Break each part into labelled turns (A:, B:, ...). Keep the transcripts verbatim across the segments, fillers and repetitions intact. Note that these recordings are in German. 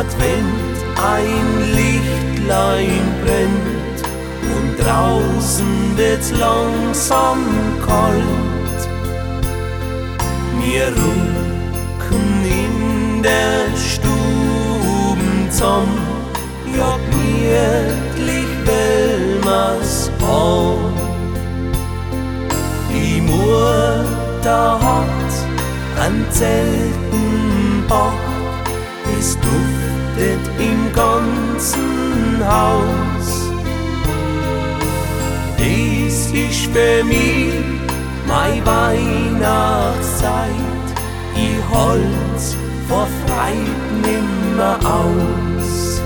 A: Advent ein Lichtlein brennt und draußen wird's langsam kalt. Wir rucken in der Stube zusammen, ja gemütlich will mir's an. Die Mutter hat ein Zeltenbach, es duftet im ganzen Haus. Dies ist für mich meine Weihnachtszeit, ich hol's vor Freude nimmer aus.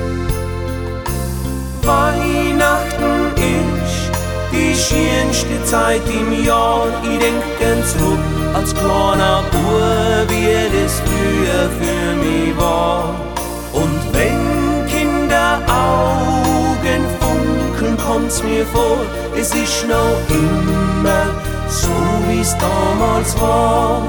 A: Weihnachten ist die schönste Zeit im Jahr, ich denk gern zurück als kleiner Bub, wie das früher für mich war. Und wenn Kinderaugen funkeln, kommt's mir vor, es ist noch immer so, wie's damals war.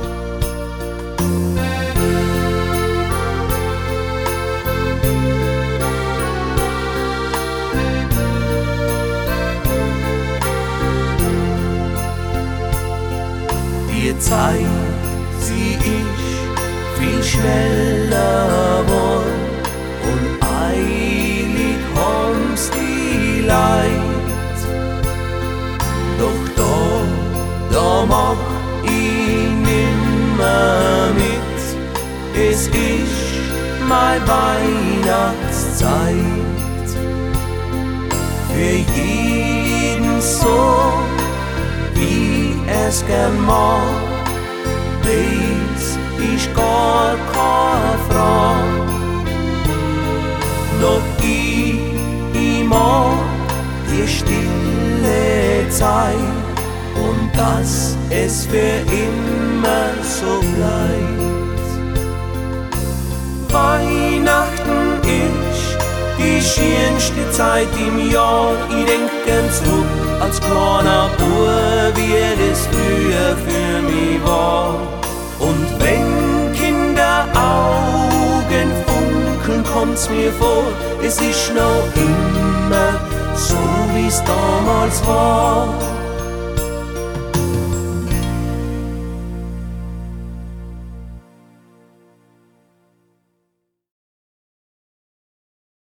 A: Die Zeit, sie ist viel schneller geworden und eilig haben's die Leid. Doch da, da mach ich nimmer mit, es ist meine Weihnachtszeit. Für jeden so, wie er's gern mag, dies ist gar keine Frage. Doch ich, ich mag die stille Zeit und dass es für immer so bleibt. Weihnachten ist die schönste Zeit im Jahr, ich denk gern zurück als kleiner Bub, wie das früher für mich war. Und wenn Kinderaugen funkeln, kommt's mir vor, es ist noch immer so, wie's damals war.